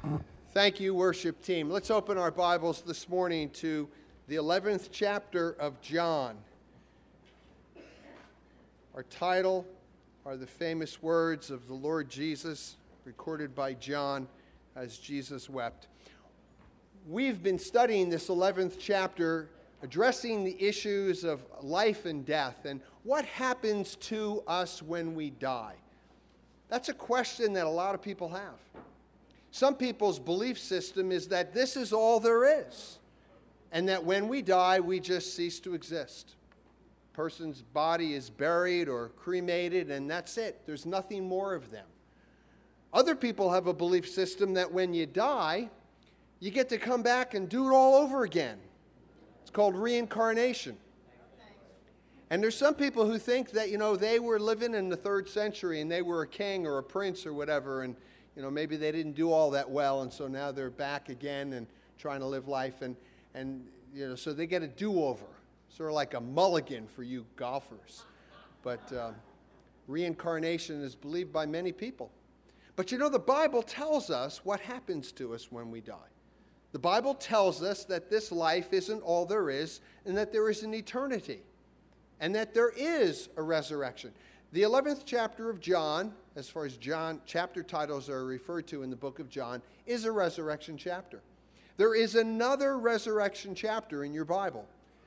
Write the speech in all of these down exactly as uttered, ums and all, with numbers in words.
Thank you, worship team. Let's open our Bibles this morning to the eleventh chapter of John. Our title are the famous words of the Lord Jesus, recorded by John as Jesus wept. We've been studying this eleventh chapter, addressing the issues of life and death and what happens to us when we die. That's a question that a lot of people have. Some people's belief system is that this is all there is, and that when we die, we just cease to exist. A person's body is buried or cremated, and that's it. There's nothing more of them. Other people have a belief system that when you die, you get to come back and do it all over again. It's called reincarnation. And there's some people who think that, you know, they were living in the third century and they were a king or a prince or whatever, and you know, maybe they didn't do all that well, and so now they're back again and trying to live life, and, and you know, so they get a do-over, sort of like a mulligan for you golfers. But um, reincarnation is believed by many people. But you know, the Bible tells us what happens to us when we die. The Bible tells us that this life isn't all there is, and that there is an eternity, and that there is a resurrection. The eleventh chapter of John, as far as John chapter titles are referred to in the book of John, is a resurrection chapter. There is another resurrection chapter in your Bible.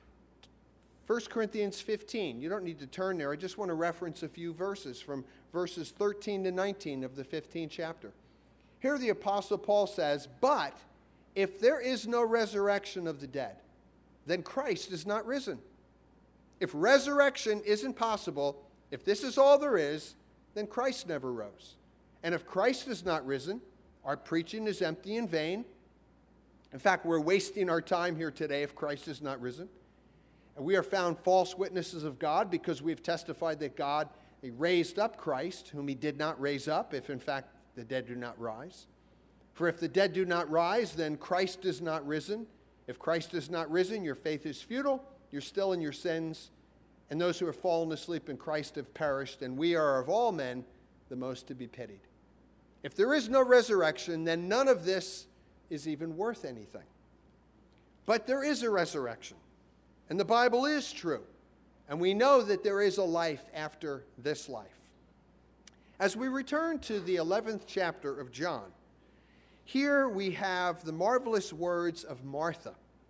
First Corinthians fifteen. You don't need to turn there. I just want to reference a few verses from verses thirteen to nineteen of the fifteenth chapter. Here the Apostle Paul says, "But if there is no resurrection of the dead, then Christ is not risen. If resurrection isn't possible, if this is all there is, then Christ never rose. And if Christ is not risen, our preaching is empty and vain. In fact, we're wasting our time here today if Christ is not risen. And we are found false witnesses of God because we have testified that God he raised up Christ, whom he did not raise up, if in fact the dead do not rise. For if the dead do not rise, then Christ is not risen. If Christ is not risen, your faith is futile, you're still in your sins, and those who have fallen asleep in Christ have perished, and we are of all men the most to be pitied. If there is no resurrection, then none of this is even worth anything. But there is a resurrection, and the Bible is true, and we know that there is a life after this life. As we return to the eleventh chapter of John, here we have the marvelous words of Martha.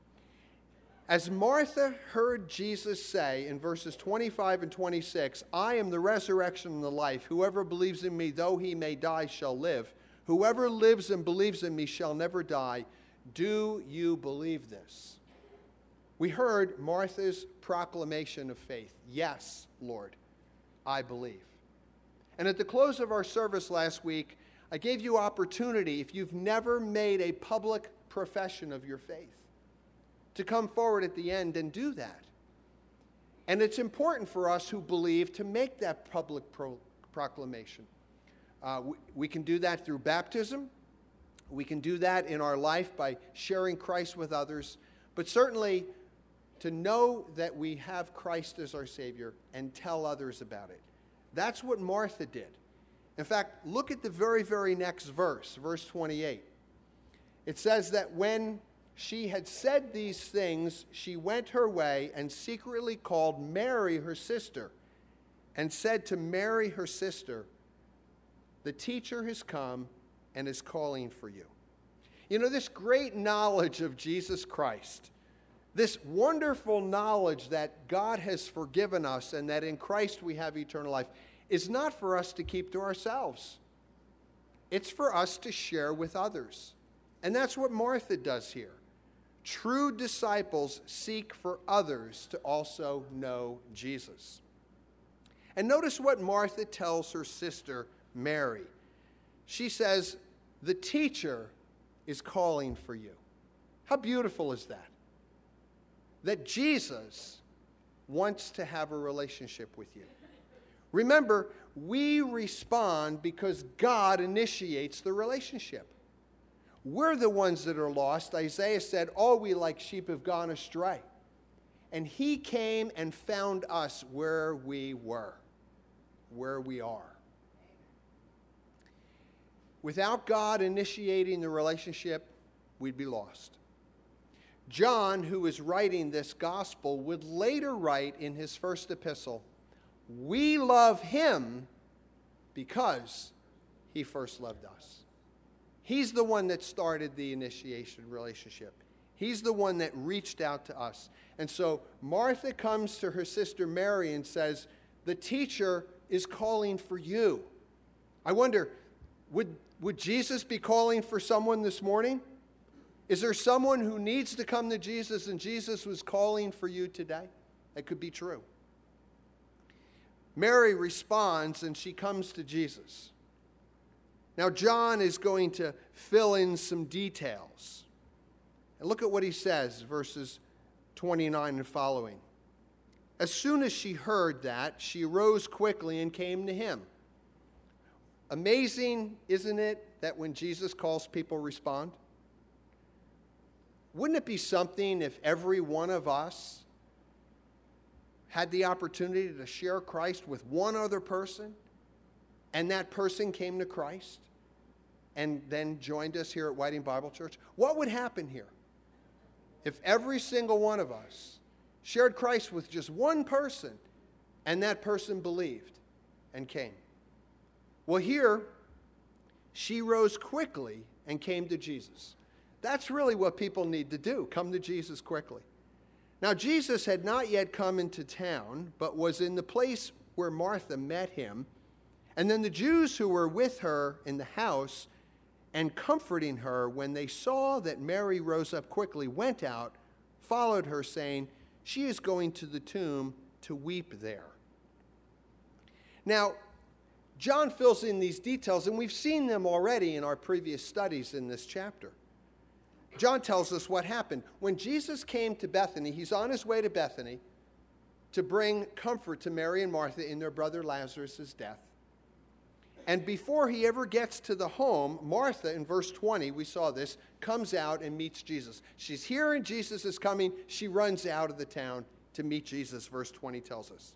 As Martha heard Jesus say in verses twenty-five and twenty-six, "I am the resurrection and the life. Whoever believes in me, though he may die, shall live. Whoever lives and believes in me shall never die. Do you believe this?" We heard Martha's proclamation of faith. "Yes, Lord, I believe." And at the close of our service last week, I gave you opportunity, if you've never made a public profession of your faith, to come forward at the end and do that. And it's important for us who believe to make that public pro- proclamation. Uh, we, we can do that through baptism. We can do that in our life by sharing Christ with others. But certainly to know that we have Christ as our Savior and tell others about it. That's what Martha did. In fact, look at the very, very next verse, verse twenty-eight. It says that when she had said these things, she went her way and secretly called Mary, her sister, and said to Mary, her sister, "The teacher has come and is calling for you." You know, this great knowledge of Jesus Christ, this wonderful knowledge that God has forgiven us and that in Christ we have eternal life, is not for us to keep to ourselves. It's for us to share with others. And that's what Martha does here. True disciples seek for others to also know Jesus. And notice what Martha tells her sister Mary. She says, "The teacher is calling for you." How beautiful is that? That Jesus wants to have a relationship with you. Remember, we respond because God initiates the relationship. We're the ones that are lost. Isaiah said, "All we like sheep have gone astray." And he came and found us where we were, where we are. Without God initiating the relationship, we'd be lost. John, who is writing this gospel, would later write in his first epistle, "We love him because he first loved us." He's the one that started the initiation relationship. He's the one that reached out to us. And so Martha comes to her sister Mary and says, "The teacher is calling for you." I wonder, would, would Jesus be calling for someone this morning? Is there someone who needs to come to Jesus and Jesus was calling for you today? That could be true. Mary responds and she comes to Jesus. Now, John is going to fill in some details. And look at what he says, verses twenty-nine and following. As soon as she heard that, she rose quickly and came to him. Amazing, isn't it, that when Jesus calls, people respond? Wouldn't it be something if every one of us had the opportunity to share Christ with one other person, and that person came to Christ and then joined us here at Whiting Bible Church? What would happen here if every single one of us shared Christ with just one person and that person believed and came? Well, here, she rose quickly and came to Jesus. That's really what people need to do, come to Jesus quickly. Now, Jesus had not yet come into town, but was in the place where Martha met him. And then the Jews who were with her in the house and comforting her, when they saw that Mary rose up quickly, went out, followed her, saying, "She is going to the tomb to weep there." Now, John fills in these details, and we've seen them already in our previous studies in this chapter. John tells us what happened. When Jesus came to Bethany, he's on his way to Bethany to bring comfort to Mary and Martha in their brother Lazarus' death. And before he ever gets to the home, Martha, in verse twenty, we saw this, comes out and meets Jesus. She's here and Jesus is coming. She runs out of the town to meet Jesus, verse twenty tells us.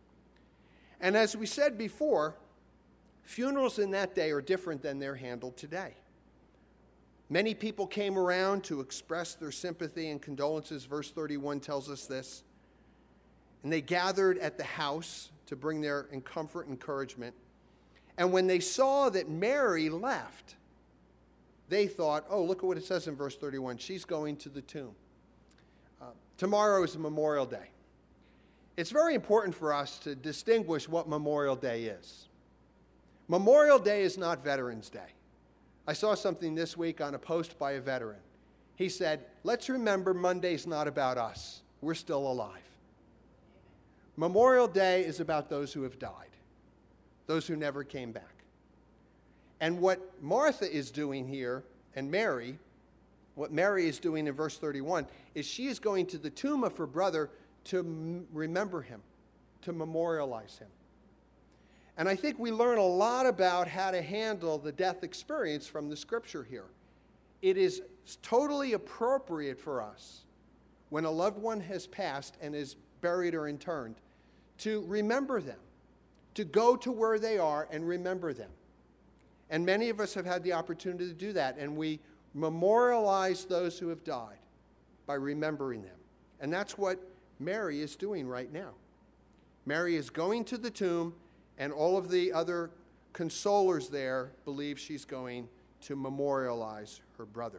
And as we said before, funerals in that day are different than they're handled today. Many people came around to express their sympathy and condolences. Verse thirty-one tells us this. And they gathered at the house to bring their comfort and encouragement. And when they saw that Mary left, they thought, oh, look at what it says in verse thirty-one. She's going to the tomb. Uh, tomorrow is Memorial Day. It's very important for us to distinguish what Memorial Day is. Memorial Day is not Veterans Day. I saw something this week on a post by a veteran. He said, let's remember Monday's not about us. We're still alive. Memorial Day is about those who have died, those who never came back. And what Martha is doing here, and Mary, what Mary is doing in verse thirty-one, is she is going to the tomb of her brother to m- remember him, to memorialize him. And I think we learn a lot about how to handle the death experience from the scripture here. It is totally appropriate for us, when a loved one has passed and is buried or interned, to remember them, to go to where they are and remember them. And many of us have had the opportunity to do that, and we memorialize those who have died by remembering them. And that's what Mary is doing right now. Mary is going to the tomb, and all of the other consolers there believe she's going to memorialize her brother.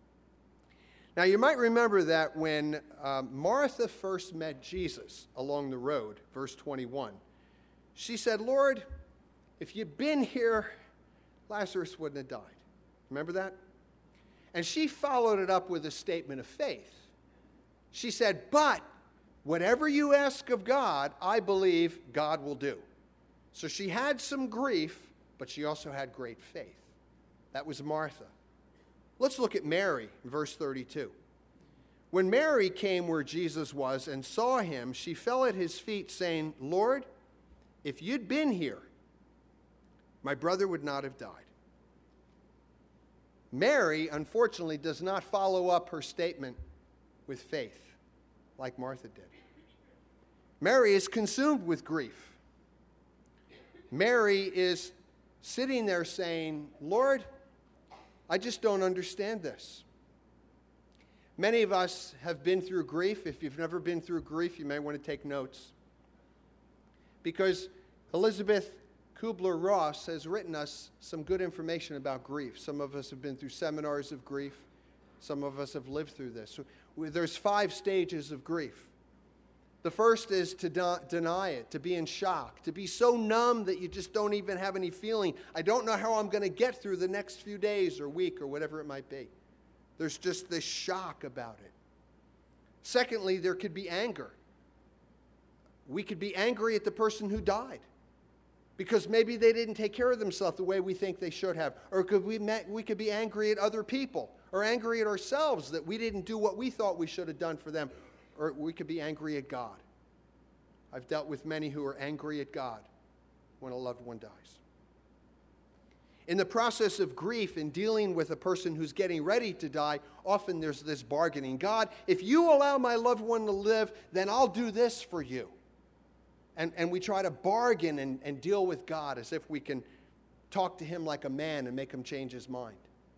Now, you might remember that when um, Martha first met Jesus along the road, verse twenty-one, she said, Lord, if you'd been here, Lazarus wouldn't have died. Remember that? And she followed it up with a statement of faith. She said, but whatever you ask of God, I believe God will do. So she had some grief, but she also had great faith. That was Martha. Let's look at Mary, verse thirty-two. When Mary came where Jesus was and saw him, she fell at his feet, saying, Lord, if you'd been here, my brother would not have died. Mary, unfortunately, does not follow up her statement with faith like Martha did. Mary is consumed with grief. Mary is sitting there saying, Lord, I just don't understand this. Many of us have been through grief. If you've never been through grief, you may want to take notes. Because Elizabeth Kubler-Ross has written us some good information about grief. Some of us have been through seminars of grief. Some of us have lived through this. So there's five stages of grief. The first is to de- deny it, to be in shock, to be so numb that you just don't even have any feeling. I don't know how I'm going to get through the next few days or week or whatever it might be. There's just this shock about it. Secondly, there could be anger. We could be angry at the person who died because maybe they didn't take care of themselves the way we think they should have. Or could we, we could be angry at other people or angry at ourselves that we didn't do what we thought we should have done for them. Or we could be angry at God. I've dealt with many who are angry at God when a loved one dies. In the process of grief, in dealing with a person who's getting ready to die, often there's this bargaining. God, if you allow my loved one to live, then I'll do this for you. And, and we try to bargain and, and deal with God as if we can talk to him like a man and make him change his mind.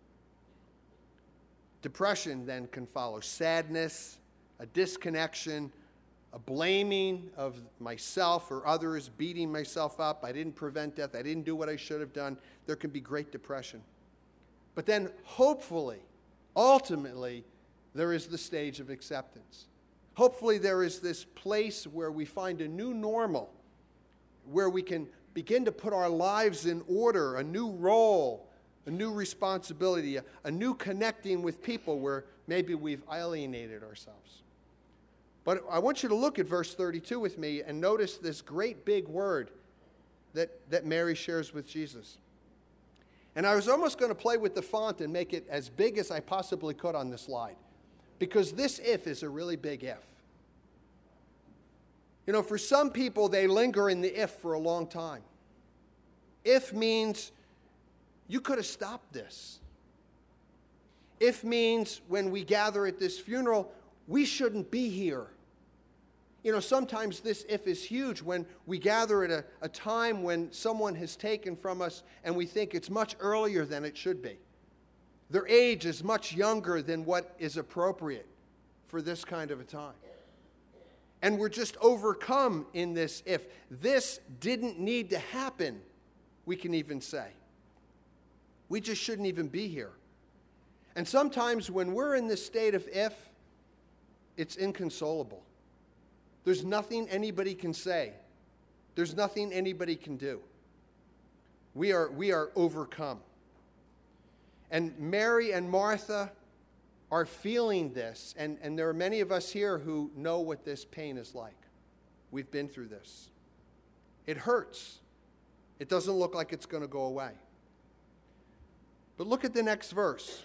Depression then can follow. Sadness, a disconnection, a blaming of myself or others, beating myself up. I didn't prevent death. I didn't do what I should have done. There can be great depression. But then, hopefully, ultimately, there is the stage of acceptance. Hopefully, there is this place where we find a new normal, where we can begin to put our lives in order, a new role, a new responsibility, a, a new connecting with people where maybe we've alienated ourselves. But I want you to look at verse thirty-two with me and notice this great big word that, that Mary shares with Jesus. And I was almost going to play with the font and make it as big as I possibly could on the slide, because this if is a really big if. You know, for some people, they linger in the if for a long time. If means you could have stopped this. If means when we gather at this funeral, we shouldn't be here. You know, sometimes this if is huge when we gather at a, a time when someone has taken from us and we think it's much earlier than it should be. Their age is much younger than what is appropriate for this kind of a time. And we're just overcome in this if. This didn't need to happen, we can even say. We just shouldn't even be here. And sometimes when we're in this state of if, it's inconsolable. There's nothing anybody can say. There's nothing anybody can do. We are, we are overcome. And Mary and Martha are feeling this. And, and there are many of us here who know what this pain is like. We've been through this. It hurts. It doesn't look like it's going to go away. But look at the next verse.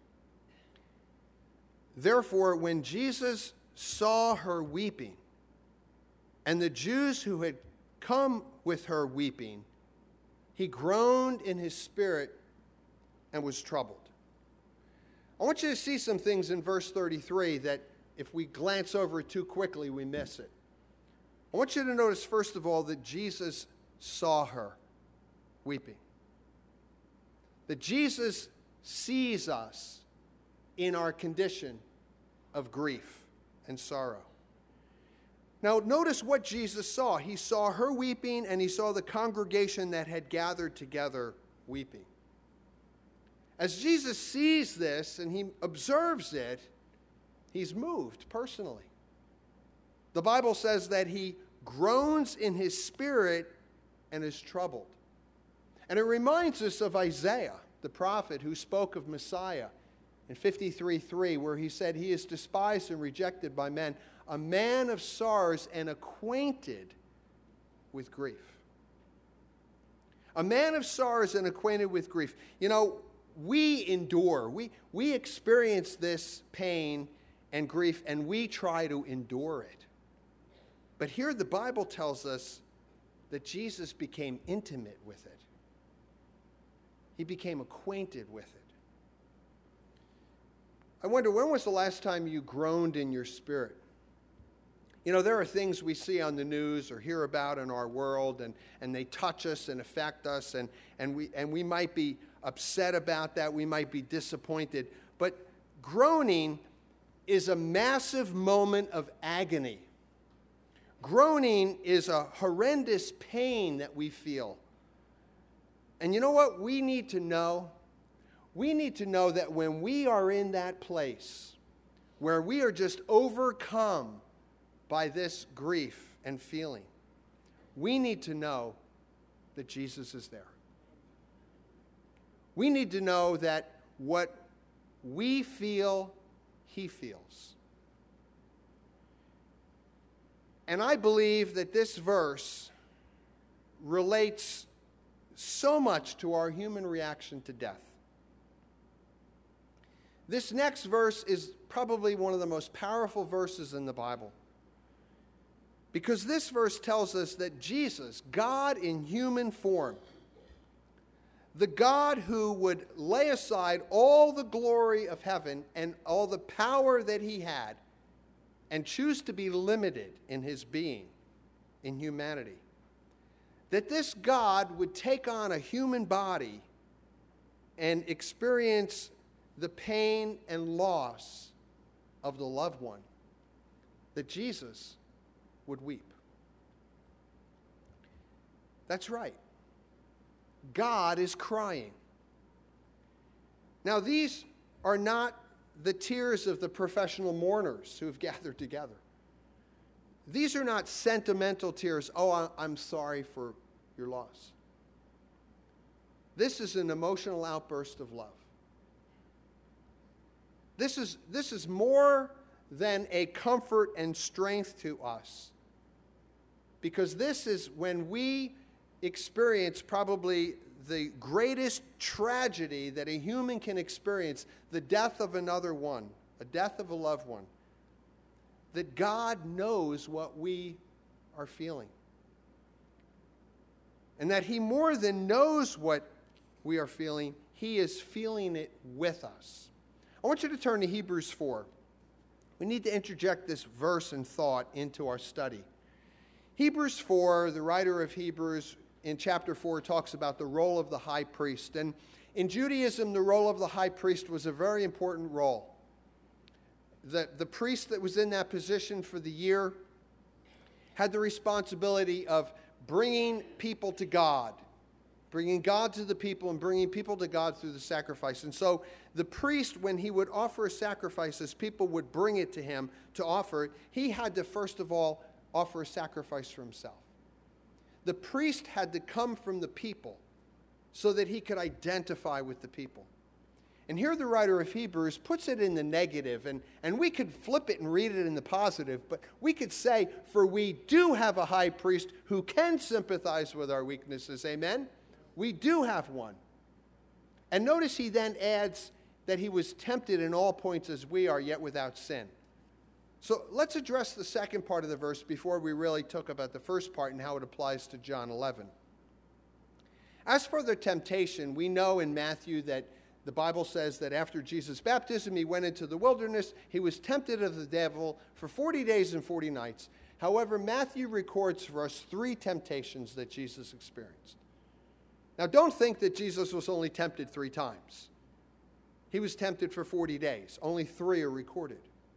Therefore, when Jesus saw her weeping, and the Jews who had come with her weeping, he groaned in his spirit and was troubled. I want you to see some things in verse thirty-three that if we glance over it too quickly, we miss it. I want you to notice, first of all, that Jesus saw her weeping. That Jesus sees us in our condition of grief and sorrow. Now, notice what Jesus saw. He saw her weeping, and he saw the congregation that had gathered together weeping. As Jesus sees this and he observes it, he's moved personally. The Bible says that he groans in his spirit and is troubled. And it reminds us of Isaiah, the prophet who spoke of Messiah in fifty-three three, where he said, he is despised and rejected by men, a man of sorrows and acquainted with grief. A man of sorrows and acquainted with grief. You know, we endure. We, we experience this pain and grief, and we try to endure it. But here the Bible tells us that Jesus became intimate with it. He became acquainted with it. I wonder, when was the last time you groaned in your spirit? You know, there are things we see on the news or hear about in our world, and, and they touch us and affect us, and, and, we, and we might be upset about that. We might be disappointed. But groaning is a massive moment of agony. Groaning is a horrendous pain that we feel. And you know what we need to know? We need to know that when we are in that place where we are just overcome by this grief and feeling, we need to know that Jesus is there. We need to know that what we feel, he feels. And I believe that this verse relates so much to our human reaction to death. This next verse is probably one of the most powerful verses in the Bible, because this verse tells us that Jesus, God in human form, the God who would lay aside all the glory of heaven and all the power that he had and choose to be limited in his being, in humanity, that this God would take on a human body and experience the pain and loss of the loved one, that Jesus would weep. That's right. God is crying. Now, these are not the tears of the professional mourners who have gathered together. These are not sentimental tears. Oh, I'm sorry for your loss. This is an emotional outburst of love. This is, this is more than a comfort and strength to us, because this is when we experience probably the greatest tragedy that a human can experience, the death of another one, a death of a loved one, that God knows what we are feeling. And that he more than knows what we are feeling, he is feeling it with us. I want you to turn to Hebrews four. We need to interject this verse and thought into our study. Hebrews four, the writer of Hebrews in chapter four talks about the role of the high priest. And in Judaism, the role of the high priest was a very important role. The, the priest that was in that position for the year had the responsibility of bringing people to God, bringing God to the people and bringing people to God through the sacrifice. And so the priest, when he would offer a sacrifice, as people would bring it to him to offer it, he had to first of all offer a sacrifice for himself. The priest had to come from the people so that he could identify with the people. And here the writer of Hebrews puts it in the negative, and, and we could flip it and read it in the positive, but we could say, for we do have a high priest who can sympathize with our weaknesses, amen? We do have one. And notice he then adds that he was tempted in all points as we are, yet without sin. So let's address the second part of the verse before we really talk about the first part and how it applies to John eleven. As for the temptation, we know in Matthew that the Bible says that after Jesus' baptism, he went into the wilderness. He was tempted of the devil for forty days and forty nights. However, Matthew records for us three temptations that Jesus experienced. Now, don't think that Jesus was only tempted three times. He was tempted for forty days. Only three are recorded.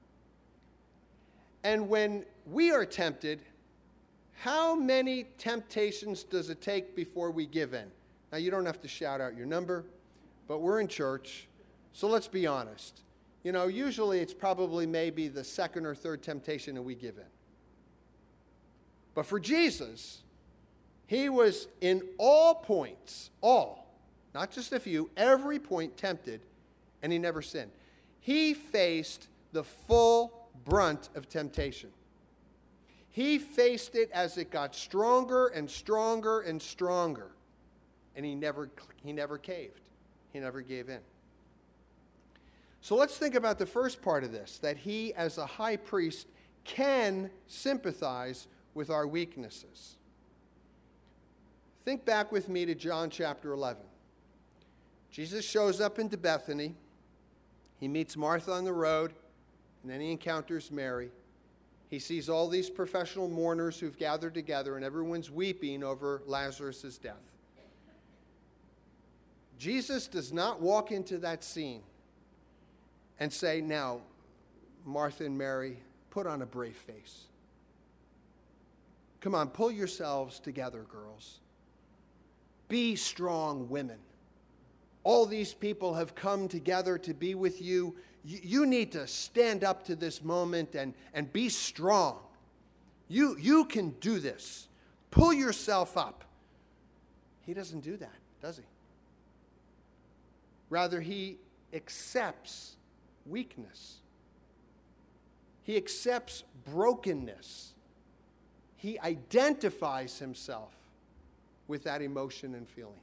And when we are tempted, how many temptations does it take before we give in? Now, you don't have to shout out your number, but we're in church, so let's be honest. You know, usually it's probably maybe the second or third temptation that we give in. But for Jesus, he was in all points, all, not just a few, every point tempted, and he never sinned. He faced the full brunt of temptation. He faced it as it got stronger and stronger and stronger, and he never, he never caved. He never gave in. So let's think about the first part of this, that he, as a high priest, can sympathize with our weaknesses. Think back with me to John chapter eleven. Jesus shows up into Bethany. He meets Martha on the road, and then he encounters Mary. He sees all these professional mourners who've gathered together, and everyone's weeping over Lazarus' death. Jesus does not walk into that scene and say, now, Martha and Mary, put on a brave face. Come on, pull yourselves together, girls. Be strong women. All these people have come together to be with you. You, you need to stand up to this moment and, and be strong. You, you can do this. Pull yourself up. He doesn't do that, does he? Rather, he accepts weakness. He accepts brokenness. He identifies himself with that emotion and feeling.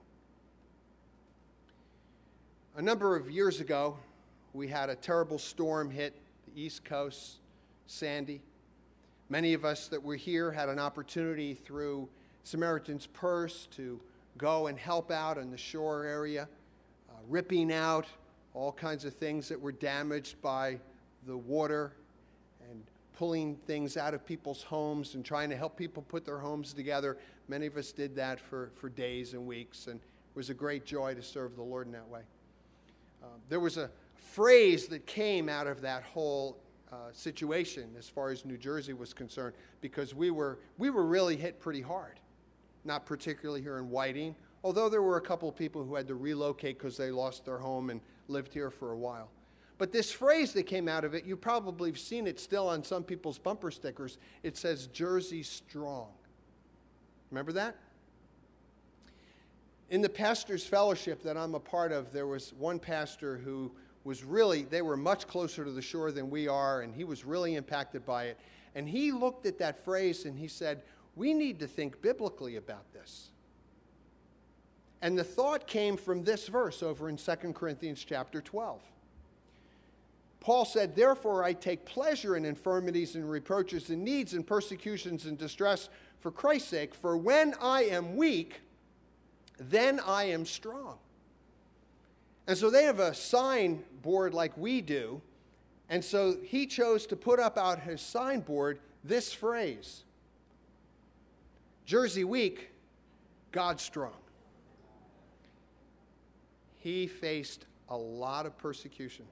A number of years ago, we had a terrible storm hit the East Coast, Sandy. Many of us that were here had an opportunity through Samaritan's Purse to go and help out in the shore area, uh, ripping out all kinds of things that were damaged by the water and pulling things out of people's homes and trying to help people put their homes together. Many of us did that for, for days and weeks, and it was a great joy to serve the Lord in that way. Uh, there was a phrase that came out of that whole uh, situation as far as New Jersey was concerned, because we were we were really hit pretty hard. Not particularly here in Whiting, although there were a couple of people who had to relocate because they lost their home and lived here for a while. But this phrase that came out of it, you probably have seen it still on some people's bumper stickers. It says, Jersey Strong. Remember that? In the pastor's fellowship that I'm a part of, there was one pastor who was really, they were much closer to the shore than we are, and he was really impacted by it. And he looked at that phrase and he said, we need to think biblically about this. And the thought came from this verse over in Second Corinthians chapter twelve. Paul said, therefore I take pleasure in infirmities and reproaches and needs and persecutions and distress for Christ's sake, for when I am weak, then I am strong. And so they have a signboard like we do, and so he chose to put up out his signboard this phrase, Jersey weak, God strong. He faced a lot of persecution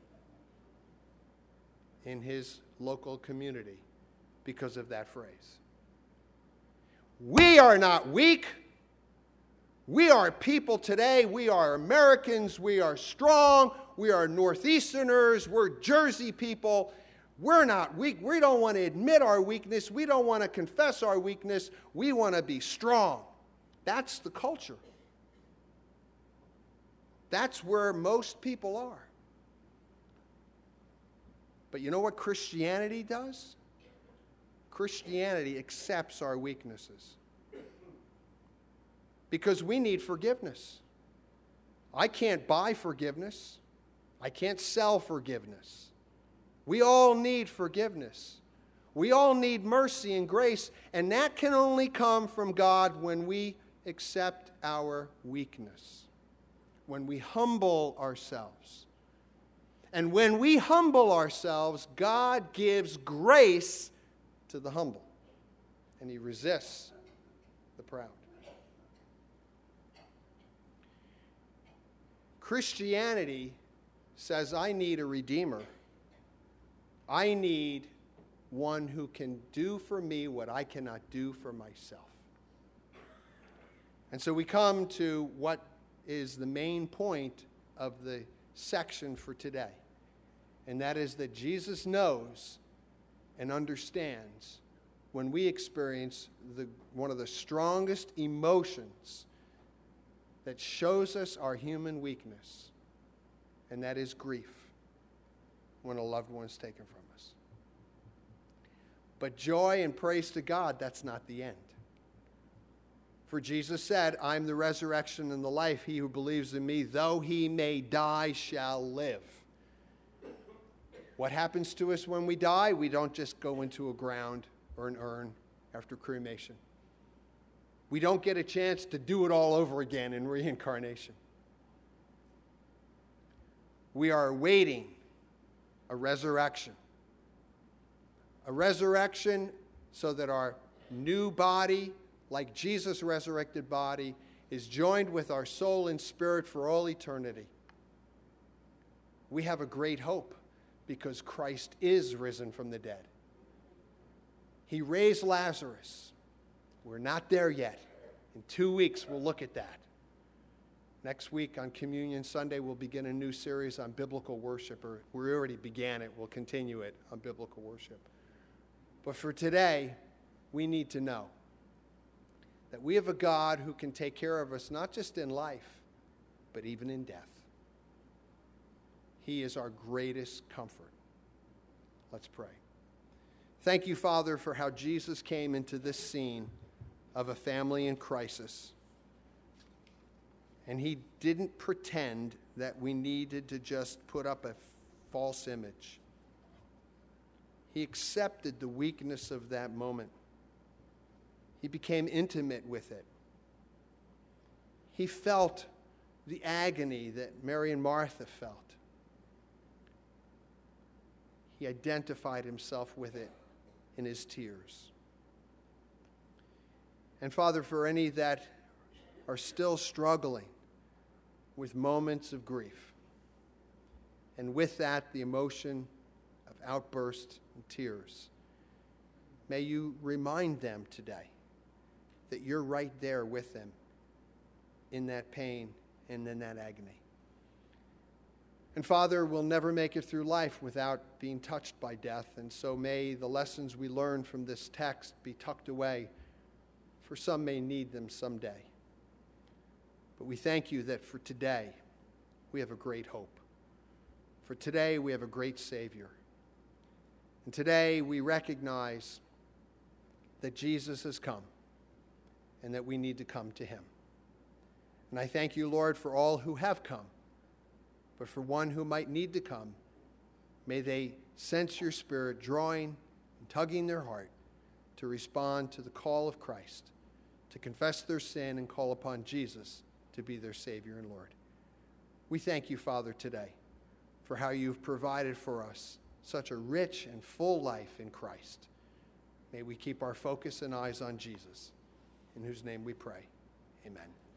in his local community because of that phrase. We are not weak. We are people today. We are Americans. We are strong. We are Northeasterners. We're Jersey people. We're not weak. We don't want to admit our weakness. We don't want to confess our weakness. We want to be strong. That's the culture. That's where most people are. But you know what Christianity does? Christianity accepts our weaknesses. Because we need forgiveness. I can't buy forgiveness. I can't sell forgiveness. We all need forgiveness. We all need mercy and grace, and that can only come from God when we accept our weakness, when we humble ourselves. And when we humble ourselves, God gives grace to the humble, and he resists the proud. Christianity says, I need a redeemer. I need one who can do for me what I cannot do for myself. And so we come to what is the main point of the section for today. And that is that Jesus knows and understands when we experience the, one of the strongest emotions that shows us our human weakness, and that is grief when a loved one is taken from us. But joy and praise to God, that's not the end. For Jesus said, I'm the resurrection and the life. He who believes in me, though he may die, shall live. What happens to us when we die? We don't just go into a ground or an urn after cremation. We don't get a chance to do it all over again in reincarnation. We are awaiting a resurrection. A resurrection so that our new body, like Jesus' resurrected body, is joined with our soul and spirit for all eternity. We have a great hope because Christ is risen from the dead. He raised Lazarus. We're not there yet. In two weeks, we'll look at that. Next week on Communion Sunday, we'll begin a new series on biblical worship, or we already began it. We'll continue it on biblical worship. But for today, we need to know that we have a God who can take care of us not just in life, but even in death. He is our greatest comfort. Let's pray. Thank you, Father, for how Jesus came into this scene of a family in crisis. And he didn't pretend that we needed to just put up a false image. He accepted the weakness of that moment. He became intimate with it. He felt the agony that Mary and Martha felt. He identified himself with it in his tears. And Father, for any that are still struggling with moments of grief, and with that the emotion of outbursts and tears, may you remind them today that you're right there with them in that pain and in that agony. And Father, we'll never make it through life without being touched by death, and so may the lessons we learn from this text be tucked away, for some may need them someday. But we thank you that for today, we have a great hope. For today, we have a great Savior. And today, we recognize that Jesus has come and that we need to come to him. And I thank you, Lord, for all who have come. But for one who might need to come, may they sense your Spirit drawing and tugging their heart to respond to the call of Christ, to confess their sin and call upon Jesus to be their Savior and Lord. We thank you, Father, today for how you've provided for us such a rich and full life in Christ. May we keep our focus and eyes on Jesus, in whose name we pray. Amen.